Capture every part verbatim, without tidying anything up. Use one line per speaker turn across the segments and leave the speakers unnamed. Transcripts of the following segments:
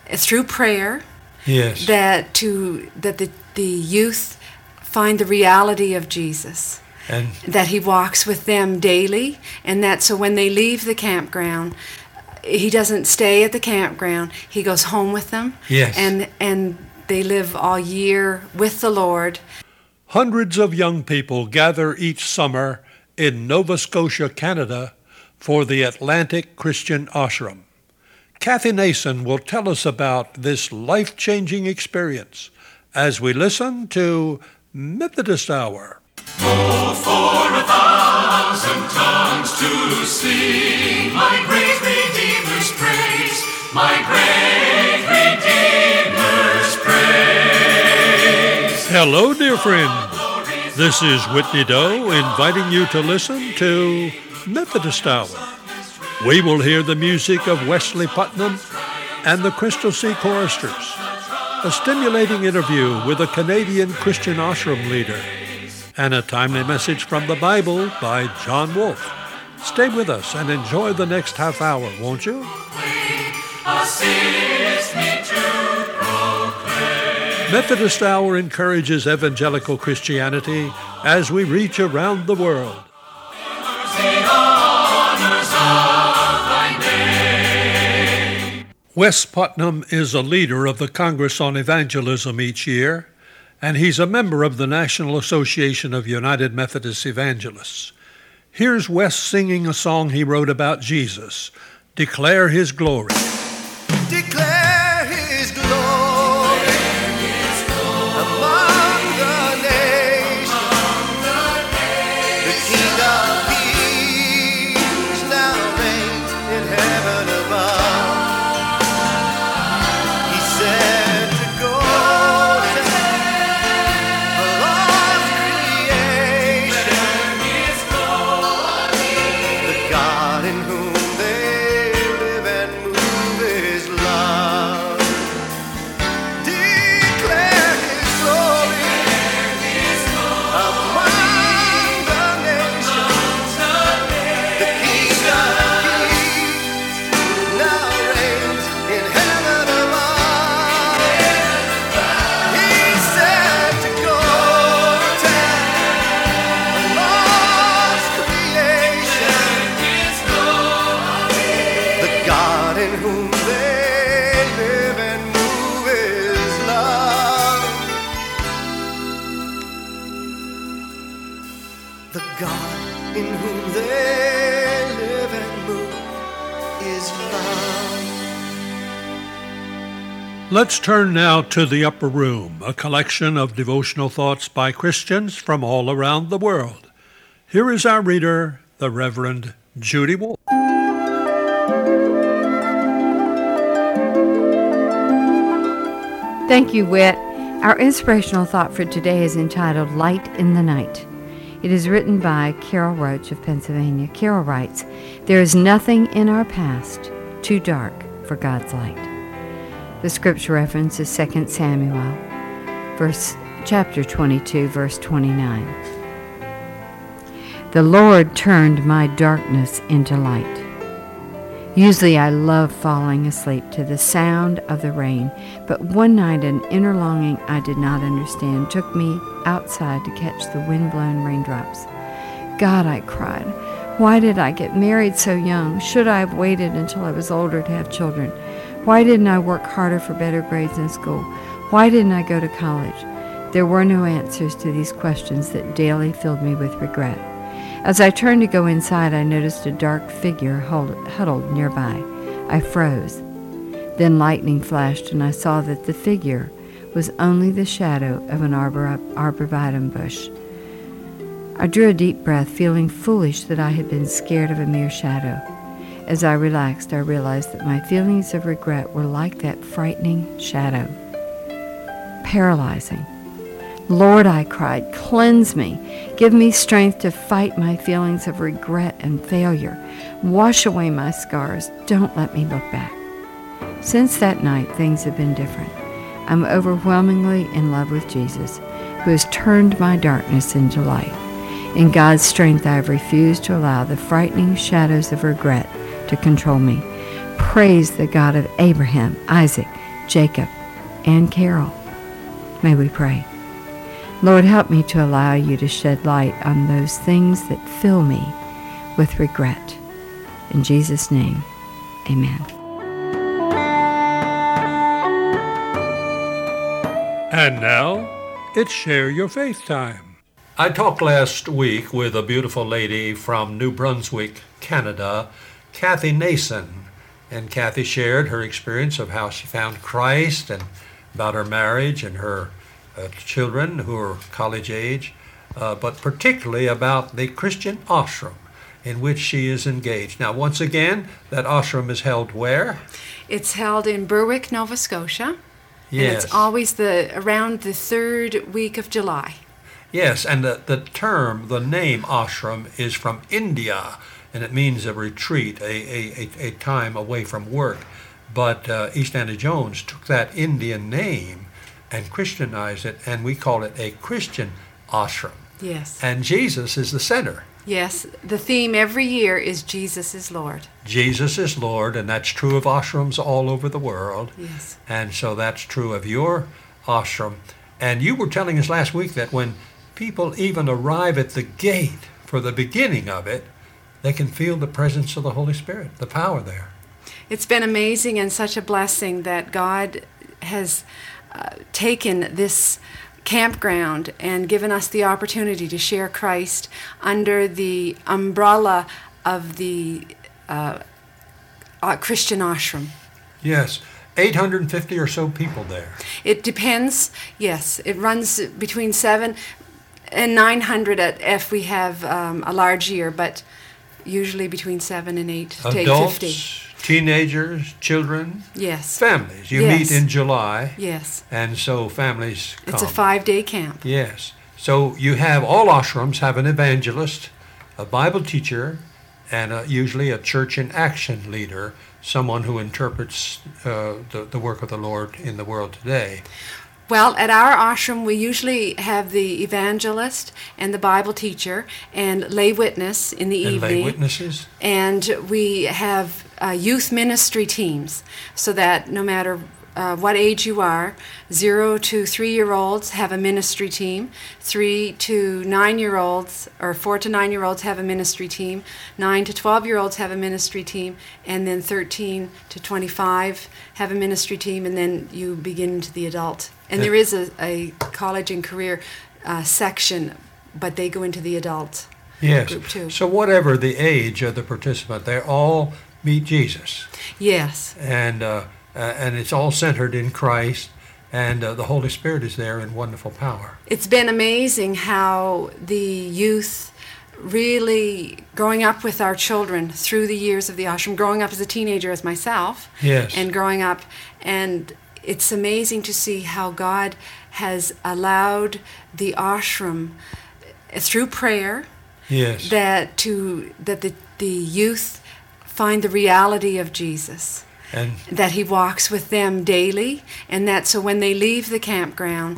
through prayer,
yes,
that to that the, the youth find the reality of Jesus,
and
that he walks with them daily, and that so when they leave the campground, he doesn't stay at the campground. He goes home with them,
yes,
and and they live all year with the Lord.
Hundreds of young people gather each summer in Nova Scotia, Canada, for the Atlantic Christian Ashram. Kathy Nason will tell us about this life-changing experience as we listen to Methodist Hour.
Oh, for a thousand tongues to sing my great Redeemer's praise, my great Redeemer's praise.
Hello, dear friend. This is Whitney Doe inviting you to listen to Methodist Hour. We will hear the music of Wesley Putnam and the Crystal Sea Choristers, a stimulating interview with a Canadian Christian ashram leader, and a timely message from the Bible by John Wolfe. Stay with us and enjoy the next half hour, won't you?
Assist me to proclaim.
Methodist Hour encourages evangelical Christianity as we reach around the world. Wes Putnam is a leader of the Congress on Evangelism each year, and he's a member of the National Association of United Methodist Evangelists. Here's Wes singing a song he wrote about Jesus, Declare His Glory.
Declare His glory, Declare His glory among the nations, among the nations. The King of Kings now reigns in heaven above. He said to go tell a lost creation, His glory. The God in whom they live and move is love. Declare His glory among the nations. The King of Kings now reigns in heaven above. He said to go tell a lost creation, the God in whom they live and move is love. The God in whom they live and move is love.
Let's turn now to The Upper Room, a collection of devotional thoughts by Christians from all around the world. Here is our reader, the Reverend Judy Wolfe.
Thank you, Whit. Our inspirational thought for today is entitled Light in the Night. It is written by Carol Roach of Pennsylvania. Carol writes, "There is nothing in our past too dark for God's light." The scripture reference is Second Samuel, verse, chapter twenty-two, verse twenty-nine. The Lord turned my darkness into light. Usually I love falling asleep to the sound of the rain, but one night an inner longing I did not understand took me outside to catch the wind-blown raindrops. God, I cried, why did I get married so young? Should I have waited until I was older to have children? Why didn't I work harder for better grades in school? Why didn't I go to college? There were no answers to these questions that daily filled me with regret. As I turned to go inside, I noticed a dark figure huddled nearby. I froze. Then lightning flashed, and I saw that the figure was only the shadow of an arbor, arborvitae bush. I drew a deep breath, feeling foolish that I had been scared of a mere shadow. As I relaxed, I realized that my feelings of regret were like that frightening shadow, paralyzing. Lord, I cried, cleanse me. Give me strength to fight my feelings of regret and failure. Wash away my scars. Don't let me look back. Since that night, things have been different. I'm overwhelmingly in love with Jesus, who has turned my darkness into light. In God's strength, I have refused to allow the frightening shadows of regret to control me. Praise the God of Abraham, Isaac, Jacob, and Carol. May we pray. Lord, help me to allow you to shed light on those things that fill me with regret. In Jesus' name, amen.
And now, it's Share Your Faith time. I talked last week with a beautiful lady from New Brunswick, Canada, Kathy Nason. And Kathy shared her experience of how she found Christ and about her marriage and her uh, children who are college age, uh, but particularly about the Christian ashram in which she is engaged. Now, once again, that ashram is held where?
It's held in Berwick, Nova Scotia.
Yes.
And it's always the around the third week of July.
Yes, and the, the term, the name ashram is from India, and it means a retreat, a, a, a, a time away from work. But uh, East Anna Jones took that Indian name and Christianized it, and we call it a Christian ashram.
Yes.
And Jesus is the center.
Yes, the theme every year is Jesus is Lord.
Jesus is Lord, and that's true of ashrams all over the world.
Yes.
And so that's true of your ashram. And you were telling us last week that when people even arrive at the gate for the beginning of it, they can feel the presence of the Holy Spirit, the power there.
It's been amazing and such a blessing that God has uh, taken this campground and given us the opportunity to share Christ under the umbrella of the uh, uh, Christian ashram.
Yes, eight hundred fifty or so people there.
It depends, yes. It runs between seven and nine hundred at, if we have um, a large year, but usually between seven and eight to eight fifty.
Adults, teenagers, children,
yes,
families. You
yes.
meet in July.
Yes.
And so families come.
It's a five-day camp.
Yes. So you have, all ashrams have an evangelist, a Bible teacher, and a, usually a church in action leader, someone who interprets uh, the, the work of the Lord in the world today.
Well, at our ashram, we usually have the evangelist and the Bible teacher and lay witness in the
And
evening.
lay witnesses.
And we have uh, youth ministry teams, so that no matter uh, what age you are, zero to three-year-olds have a ministry team, three to nine-year-olds, or four to nine-year-olds have a ministry team, nine to twelve-year-olds have a ministry team, and then thirteen to twenty-five have a ministry team, and then you begin into the adult. And there is a, a college and career uh, section, but they go into the adult
Yes.
group too.
So whatever the age of the participant, they all meet Jesus.
Yes.
And uh, uh, and it's all centered in Christ, and uh, the Holy Spirit is there in wonderful power.
It's been amazing how the youth really, growing up with our children through the years of the ashram, growing up as a teenager as myself,
Yes.
and growing up, and it's amazing to see how God has allowed the ashram, through prayer,
Yes.
that to that the, the youth find the reality of Jesus,
And
that he walks with them daily, and that so when they leave the campground,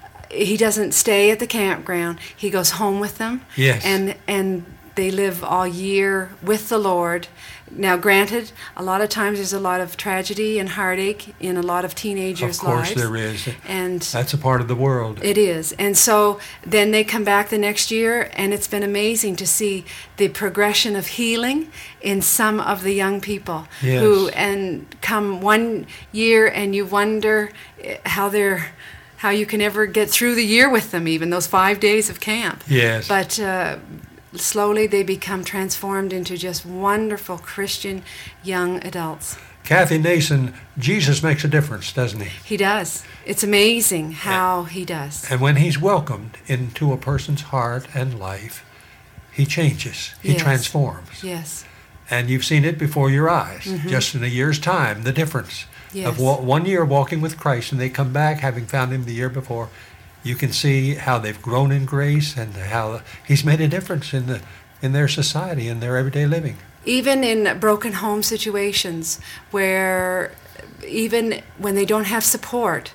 he doesn't stay at the campground, he goes home with them.
Yes.
And and they live all year with the Lord. Now, granted, a lot of times there's a lot of tragedy and heartache in a lot of teenagers'
of course
lives.
there is.
And
That's a part of the world.
it is. And so then they come back the next year, and it's been amazing to see the progression of healing in some of the young people
Yes.
who and come one year and you wonder eh, how they're how you can ever get through the year with them, even those five days of camp.
Yes.
But uh, slowly they become transformed into just wonderful Christian young adults.
Kathy Nason, Jesus makes a difference, doesn't he?
He does. It's amazing how he does.
And when he's welcomed into a person's heart and life, he changes. He
Yes.
transforms.
Yes.
And you've seen it before your eyes,
Mm-hmm.
just in a year's time, the difference
Yes.
of wa- one year walking with Christ, and they come back having found him the year before. You can see how they've grown in grace and how he's made a difference in the in their society, in their everyday living.
Even in broken home situations where even when they don't have support,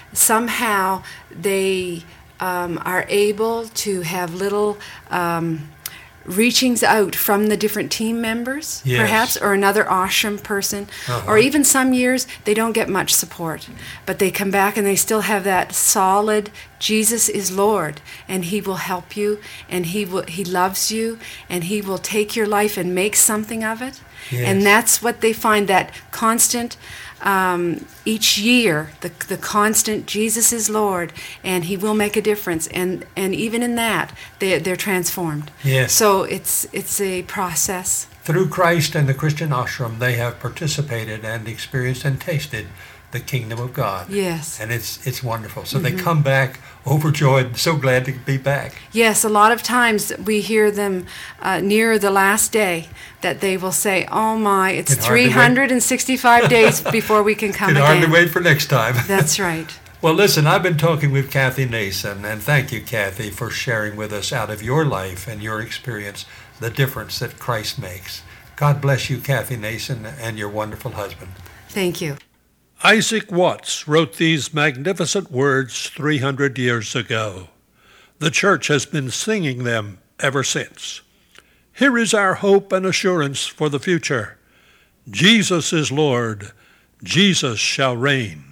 somehow they um, are able to have little um, reachings out from the different team members,
Yes.
perhaps, or another ashram person,
Uh-huh.
or even some years they don't get much support, but they come back and they still have that solid Jesus is Lord, and He will help you, and He will He loves you, and He will take your life and make something of it.
Yes.
And that's what they find, that constant, um, each year, the the constant Jesus is Lord, and He will make a difference. And, and even in that, they, they're transformed.
Yes.
So it's it's a process.
Through Christ and the Christian ashram, they have participated and experienced and tasted the kingdom of God.
Yes.
And it's it's wonderful. So they come back overjoyed, so glad to be back.
Yes, a lot of times we hear them uh, near the last day that they will say, oh my, it's
Can hardly
three hundred sixty-five days before we can come
Can
again.
hardly wait for next time.
That's right.
Well, listen, I've been talking with Kathy Nason, and thank you, Kathy, for sharing with us out of your life and your experience the difference that Christ makes. God bless you, Kathy Nason, and your wonderful husband.
Thank you.
Isaac Watts wrote these magnificent words three hundred years ago. The church has been singing them ever since. Here is our hope and assurance for the future. Jesus is Lord. Jesus shall reign.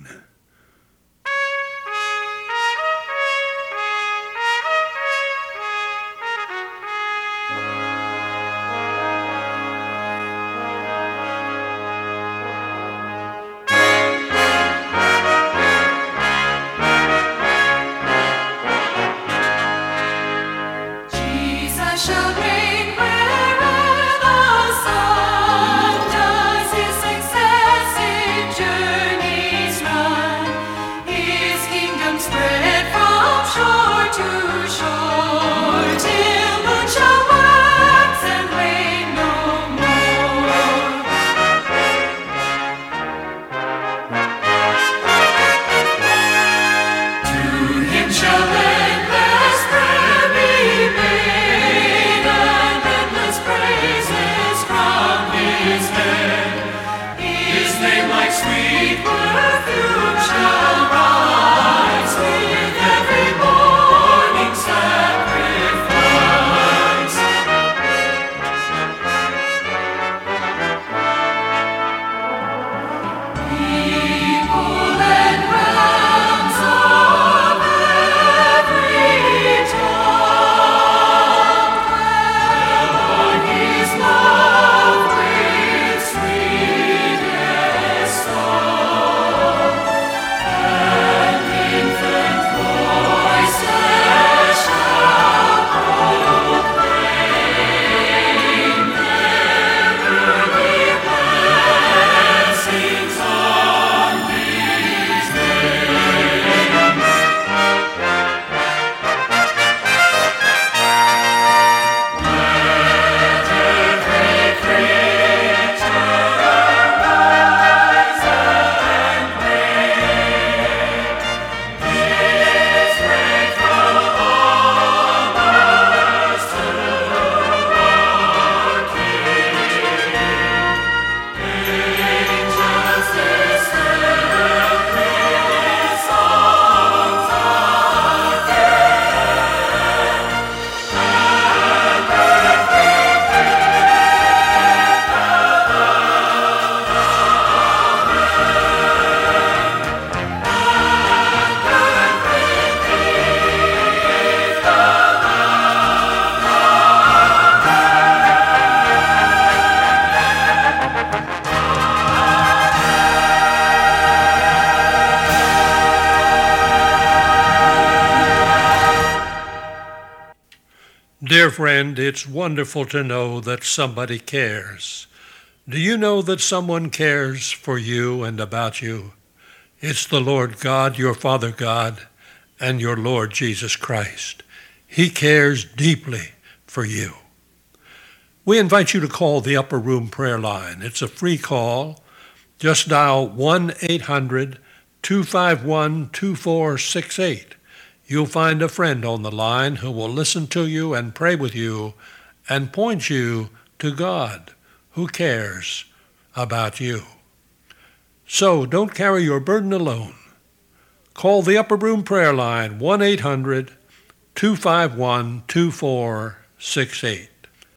Jesus shall reign wherever the sun does his successive journeys run. His kingdom spread from shore to shore till moon shall wax and wane no more. To him shall endless prayer be made, and endless praises crown his head. His name like sweet perfume shall rise with every morning sacrifice. People and realms of every tongue dwell on his love with sweetest song, and infant voices shall proclaim their early blessings on these days. Let every creature arise and praise His faithful honors to our King. Angels descend with songs of
Dear friend, it's wonderful to know that somebody cares. Do you know that someone cares for you and about you? It's the Lord God, your Father God, and your Lord Jesus Christ. He cares deeply for you. We invite you to call the Upper Room Prayer Line. It's a free call. Just dial one eight hundred two five one two four six eight. You'll find a friend on the line who will listen to you and pray with you and point you to God, who cares about you. So don't carry your burden alone. Call the Upper Room Prayer Line, one eight hundred two five one two four six eight.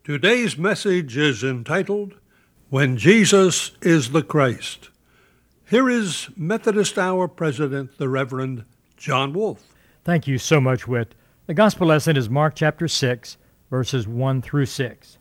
Today's message is entitled, When Jesus is the Christ. Here is Methodist Hour President, the Reverend John Wolfe.
Thank you so much, Whit. The gospel lesson is Mark chapter six, verses one through six.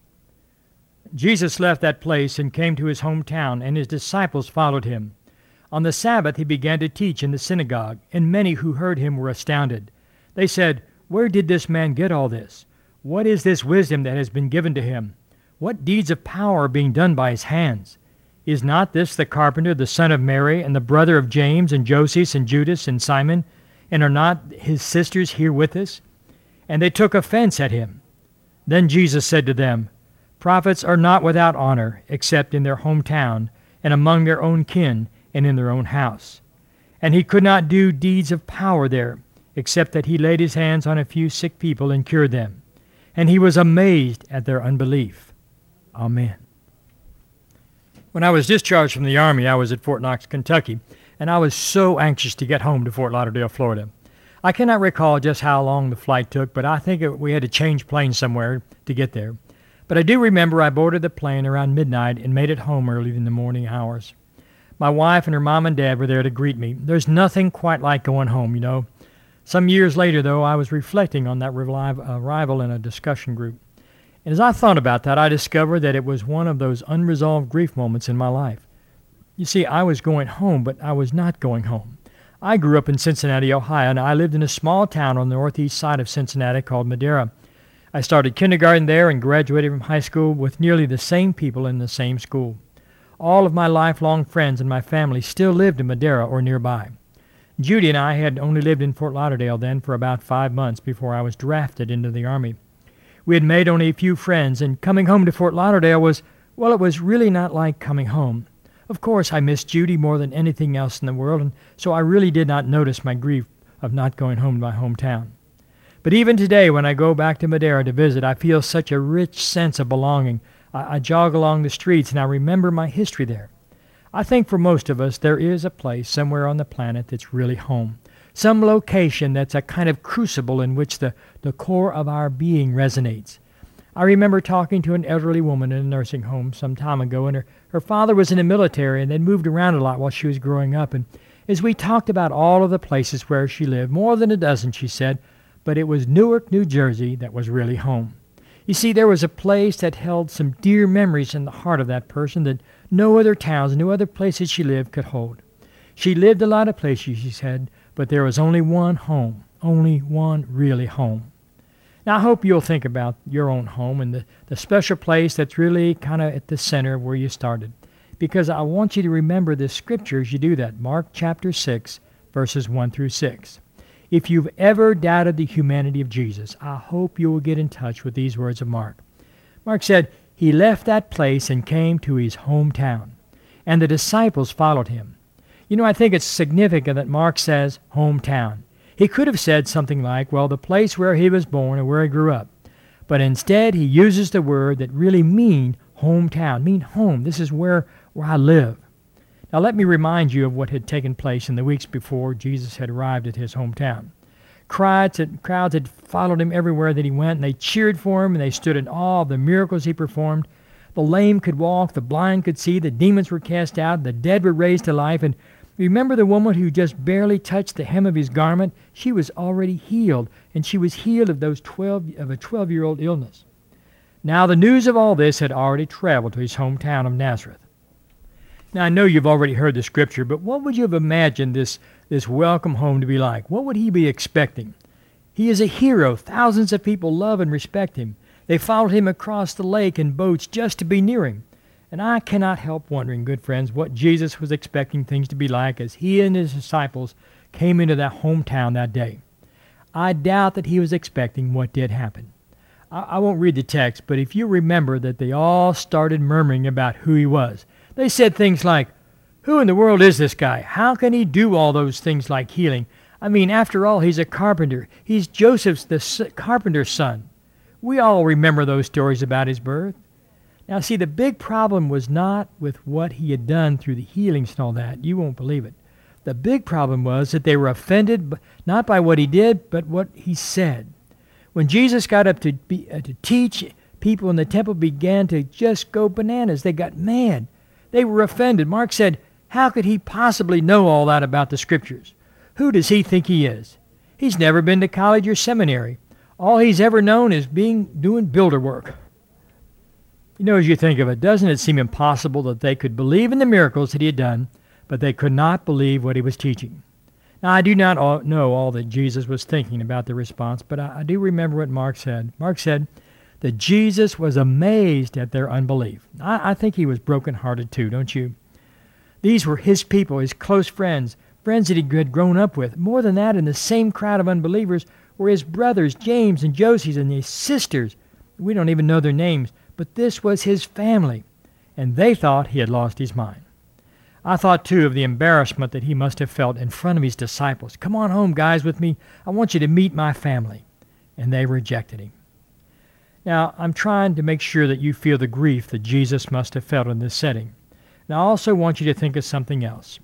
Jesus left that place and came to his hometown, and his disciples followed him. On the Sabbath he began to teach in the synagogue, and many who heard him were astounded. They said, "Where did this man get all this? What is this wisdom that has been given to him? What deeds of power are being done by his hands? Is not this the carpenter, the son of Mary, and the brother of James and Joses and Judas and Simon? And are not his sisters here with us?" And they took offense at him. Then Jesus said to them, "Prophets are not without honor, except in their hometown, and among their own kin, and in their own house." And he could not do deeds of power there, except that he laid his hands on a few sick people and cured them. And he was amazed at their unbelief. Amen. When I was discharged from the Army, I was at Fort Knox, Kentucky, and I was so anxious to get home to Fort Lauderdale, Florida. I cannot recall just how long the flight took, but I think it, we had to change planes somewhere to get there. But I do remember I boarded the plane around midnight and made it home early in the morning hours. My wife and her mom and dad were there to greet me. There's nothing quite like going home, you know. Some years later, though, I was reflecting on that arrival in a discussion group. And as I thought about that, I discovered that it was one of those unresolved grief moments in my life. You see, I was going home, but I was not going home. I grew up in Cincinnati, Ohio, and I lived in a small town on the northeast side of Cincinnati called Madera. I started kindergarten there and graduated from high school with nearly the same people in the same school. All of my lifelong friends and my family still lived in Madera or nearby. Judy and I had only lived in Fort Lauderdale then for about five months before I was drafted into the Army. We had made only a few friends, and coming home to Fort Lauderdale was, well, it was really not like coming home. Of course, I missed Judy more than anything else in the world, and so I really did not notice my grief of not going home to my hometown. But even today, when I go back to Madera to visit, I feel such a rich sense of belonging. I, I jog along the streets, and I remember my history there. I think for most of us, there is a place somewhere on the planet that's really home. Some location that's a kind of crucible in which the, the core of our being resonates. I remember talking to an elderly woman in a nursing home some time ago, and her, her father was in the military and they'd moved around a lot while she was growing up. And as we talked about all of the places where she lived, more than a dozen, she said, but it was Newark, New Jersey that was really home. You see, there was a place that held some dear memories in the heart of that person that no other towns, no other places she lived could hold. She lived a lot of places, she said, but there was only one home, only one really home. Now, I hope you'll think about your own home and the, the special place that's really kind of at the center of where you started, because I want you to remember this scripture as you do that, Mark chapter six, verses one through six. If you've ever doubted the humanity of Jesus, I hope you will get in touch with these words of Mark. Mark said, he left that place and came to his hometown, and the disciples followed him. You know, I think it's significant that Mark says hometown. He could have said something like, well, the place where he was born or where he grew up. But instead, he uses the word that really mean hometown, mean home. This is where, where I live. Now, let me remind you of what had taken place in the weeks before Jesus had arrived at his hometown. Crowds had, crowds had followed him everywhere that he went, and they cheered for him, and they stood in awe of the miracles he performed. The lame could walk, the blind could see, the demons were cast out, the dead were raised to life. And remember the woman who just barely touched the hem of his garment? She was already healed, and she was healed of those twelve of a twelve-year-old illness. Now the news of all this had already traveled to his hometown of Nazareth. Now I know you've already heard the scripture, but what would you have imagined this, this welcome home to be like? What would he be expecting? He is a hero. Thousands of people love and respect him. They followed him across the lake in boats just to be near him. And I cannot help wondering, good friends, what Jesus was expecting things to be like as he and his disciples came into that hometown that day. I doubt that he was expecting what did happen. I, I won't read the text, but if you remember that they all started murmuring about who he was. They said things like, who in the world is this guy? How can he do all those things like healing? I mean, after all, he's a carpenter. He's Joseph's the s- carpenter's son. We all remember those stories about his birth. Now, see, the big problem was not with what he had done through the healings and all that. You won't believe it. The big problem was that they were offended not by what he did, but what he said. When Jesus got up to, be, uh, to teach, people in the temple began to just go bananas. They got mad. They were offended. Mark said, how could he possibly know all that about the Scriptures? Who does he think he is? He's never been to college or seminary. All he's ever known is being doing builder work. You know, as you think of it, doesn't it seem impossible that they could believe in the miracles that he had done, but they could not believe what he was teaching? Now, I do not all know all that Jesus was thinking about the response, but I, I do remember what Mark said. Mark said that Jesus was amazed at their unbelief. I, I think he was brokenhearted too, don't you? These were his people, his close friends, friends that he had grown up with. More than that, in the same crowd of unbelievers were his brothers, James and Joses, and his sisters. We don't even know their names, but this was his family, and they thought he had lost his mind. I thought, too, of the embarrassment that he must have felt in front of his disciples. Come on home, guys, with me. I want you to meet my family. And they rejected him. Now, I'm trying to make sure that you feel the grief that Jesus must have felt in this setting. Now, I also want you to think of something else.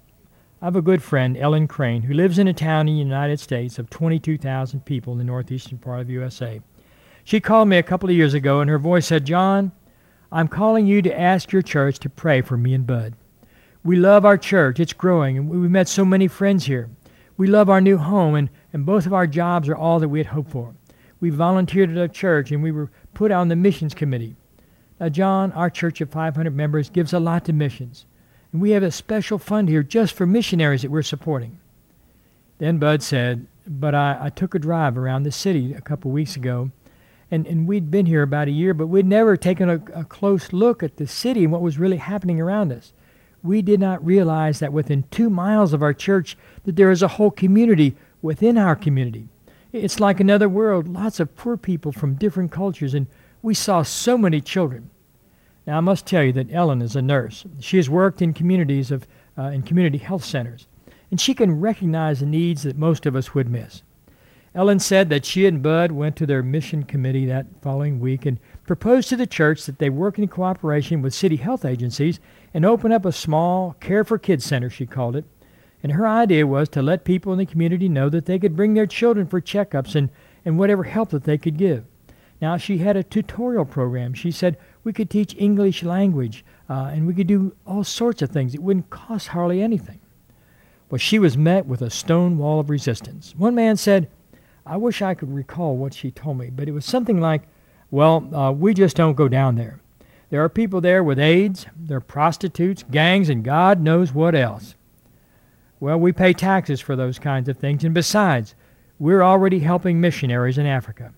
I have a good friend, Ellen Crane, who lives in a town in the United States of twenty-two thousand people in the northeastern part of the U S A. She called me a couple of years ago, and her voice said, John, I'm calling you to ask your church to pray for me and Bud. We love our church. It's growing, and we've met so many friends here. We love our new home, and, and both of our jobs are all that we had hoped for. We volunteered at our church, and we were put on the missions committee. Now, John, our church of five hundred members gives a lot to missions, and we have a special fund here just for missionaries that we're supporting. Then Bud said, but I, I took a drive around the city a couple of weeks ago, and, and we'd been here about a year, but we'd never taken a, a close look at the city and what was really happening around us. We did not realize that within two miles of our church that there is a whole community within our community. It's like another world, lots of poor people from different cultures, and we saw so many children. Now, I must tell you that Ellen is a nurse. She has worked in communities of uh, in community health centers, and she can recognize the needs that most of us would miss. Ellen said that she and Bud went to their mission committee that following week and proposed to the church that they work in cooperation with city health agencies and open up a small Care for Kids center, she called it. And her idea was to let people in the community know that they could bring their children for checkups and, and whatever help that they could give. Now, she had a tutorial program. She said we could teach English language, uh, and we could do all sorts of things. It wouldn't cost hardly anything. Well, she was met with a stone wall of resistance. One man said, I wish I could recall what she told me, but it was something like, well, uh, we just don't go down there. There are people there with AIDS, there are prostitutes, gangs, and God knows what else. Well, we pay taxes for those kinds of things, and besides, we're already helping missionaries in Africa.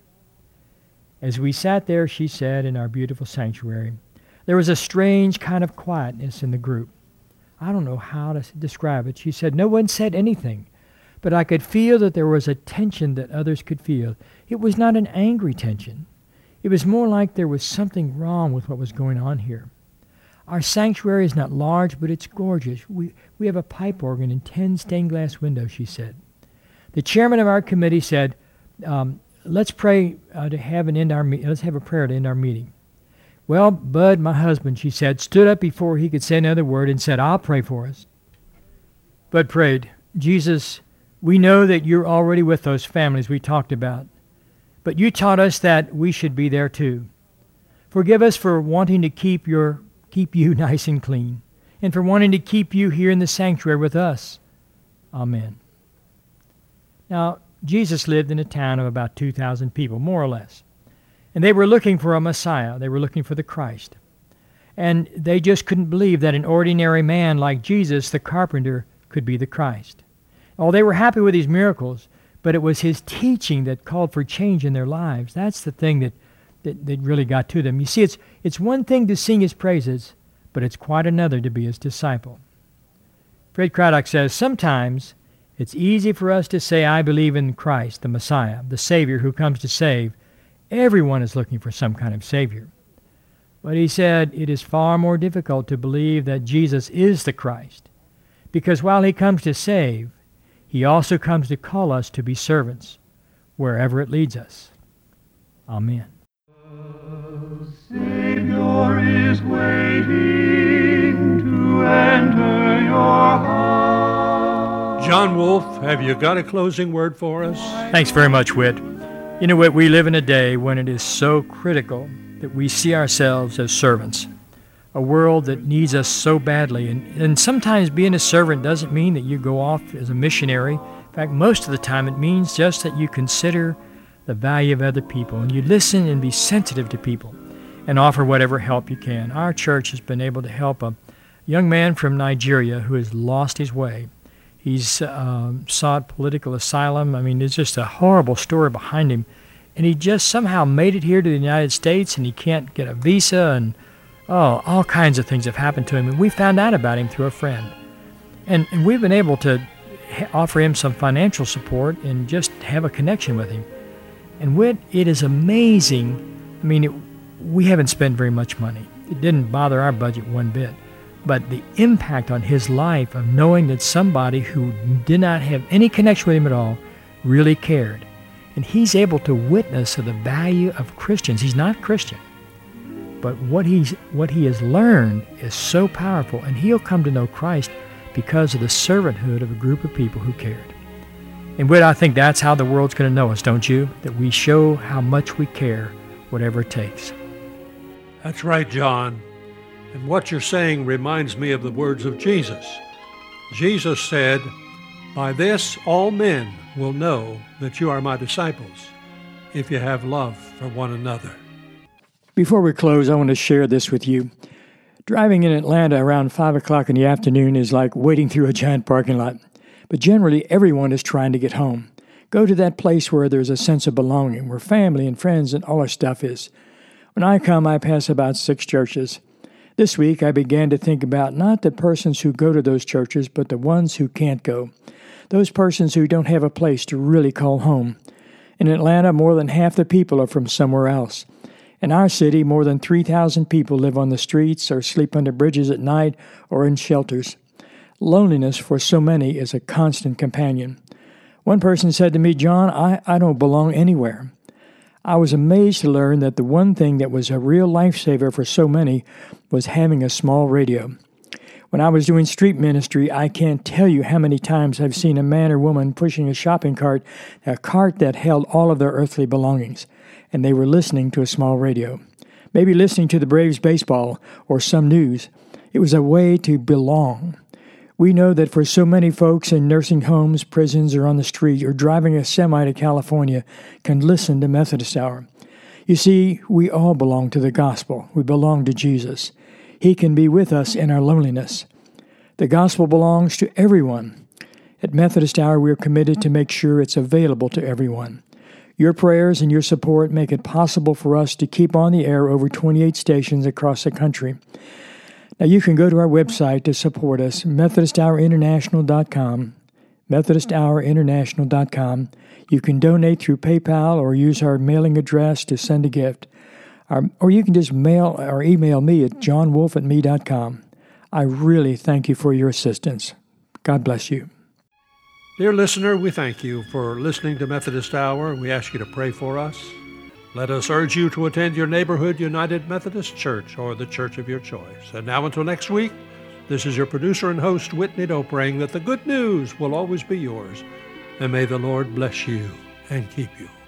As we sat there, she said, in our beautiful sanctuary, there was a strange kind of quietness in the group. I don't know how to describe it. She said, no one said anything, but I could feel that there was a tension that others could feel. It was not an angry tension. It was more like there was something wrong with what was going on here. Our sanctuary is not large, but it's gorgeous. We, we have a pipe organ and ten stained glass windows, she said. The chairman of our committee said, um, let's pray uh, to have an end our me- let's have a prayer to end our meeting. Well, Bud, my husband, she said, stood up before he could say another word and said, I'll pray for us. Bud prayed, Jesus, we know that you're already with those families we talked about, but you taught us that we should be there too. Forgive us for wanting to keep your keep you nice and clean, and for wanting to keep you here in the sanctuary with us. Amen. Now, Jesus lived in a town of about two thousand people, more or less. And they were looking for a Messiah. They were looking for the Christ. And they just couldn't believe that an ordinary man like Jesus, the carpenter, could be the Christ. Oh, they were happy with his miracles, but it was his teaching that called for change in their lives. That's the thing that, that, that really got to them. You see, it's, it's one thing to sing his praises, but it's quite another to be his disciple. Fred Craddock says, sometimes it's easy for us to say, I believe in Christ, the Messiah, the Savior who comes to save. Everyone is looking for some kind of Savior. But he said, it is far more difficult to believe that Jesus is the Christ, because while he comes to save, he also comes to call us to be servants, wherever it leads us. Amen.
The Savior is waiting to enter your heart.
John Wolfe, have you got a closing word for us?
Thanks very much, Whit. You know what, we live in a day when it is so critical that we see ourselves as servants. A world that needs us so badly. And, and sometimes being a servant doesn't mean that you go off as a missionary. In fact, most of the time it means just that you consider the value of other people and you listen and be sensitive to people and offer whatever help you can. Our church has been able to help a young man from Nigeria who has lost his way. He's um, sought political asylum. I mean, there's just a horrible story behind him. And he just somehow made it here to the United States, and he can't get a visa, and oh, all kinds of things have happened to him. And we found out about him through a friend. And, and we've been able to ha- offer him some financial support and just have a connection with him. And Whit, it is amazing. I mean, it, we haven't spent very much money. It didn't bother our budget one bit. But the impact on his life of knowing that somebody who did not have any connection with him at all really cared. And he's able to witness of the value of Christians. He's not Christian. But what he's what he has learned is so powerful, and he'll come to know Christ because of the servanthood of a group of people who cared. And Whit, I think that's how the world's going to know us, don't you? That we show how much we care, whatever it takes.
That's right, John. And what you're saying reminds me of the words of Jesus. Jesus said, "By this all men will know that you are my disciples, if you have love for one another."
Before we close, I want to share this with you. Driving in Atlanta around five o'clock in the afternoon is like wading through a giant parking lot. But generally, everyone is trying to get home. Go to that place where there's a sense of belonging, where family and friends and all our stuff is. When I come, I pass about six churches. This week, I began to think about not the persons who go to those churches, but the ones who can't go. Those persons who don't have a place to really call home. In Atlanta, more than half the people are from somewhere else. In our city, more than three thousand people live on the streets or sleep under bridges at night or in shelters. Loneliness for so many is a constant companion. One person said to me, "John, I, I don't belong anywhere." I was amazed to learn that the one thing that was a real lifesaver for so many was having a small radio. When I was doing street ministry, I can't tell you how many times I've seen a man or woman pushing a shopping cart, a cart that held all of their earthly belongings, and they were listening to a small radio. Maybe listening to the Braves baseball or some news. It was a way to belong. We know that for so many folks in nursing homes, prisons, or on the street, or driving a semi to California, can listen to Methodist Hour. You see, we all belong to the gospel. We belong to Jesus. He can be with us in our loneliness. The gospel belongs to everyone. At Methodist Hour, we are committed to make sure it's available to everyone. Your prayers and your support make it possible for us to keep on the air over twenty-eight stations across the country. Now, you can go to our website to support us, methodist hour international dot com, methodist hour international dot com. You can donate through PayPal or use our mailing address to send a gift. Our, or you can just mail or email me at john wolf at me dot com. I really thank you for your assistance. God bless you.
Dear listener, we thank you for listening to Methodist Hour. We ask you to pray for us. Let us urge you to attend your neighborhood United Methodist Church or the church of your choice. And now until next week, this is your producer and host, Whitney Doe, praying that the good news will always be yours. And may the Lord bless you and keep you.